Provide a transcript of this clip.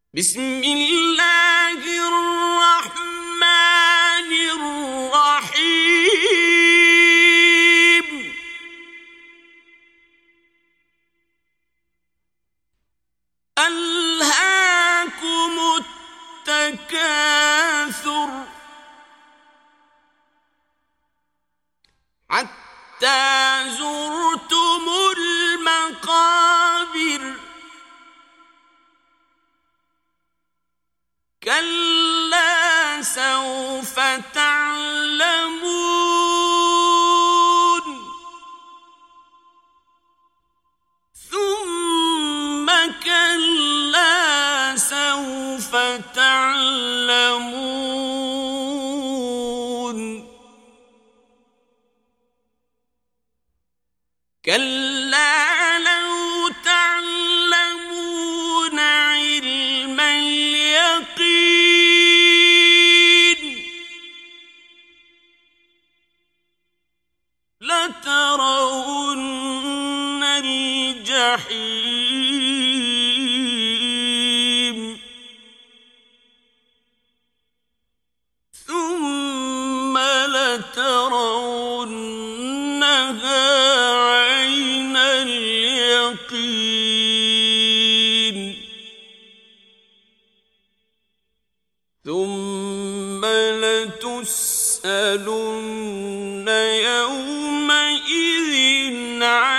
بسم الله الرحمن الرحيم ألهاكم التكاثر حتى زرتم المقابر كلا سوف تعلمون ثم كلا سوف تعلمون كلا لو تعلمون علم اليقين لترون الجحيم ثم لترونها عين اليقين ثم لتسألن يومئذ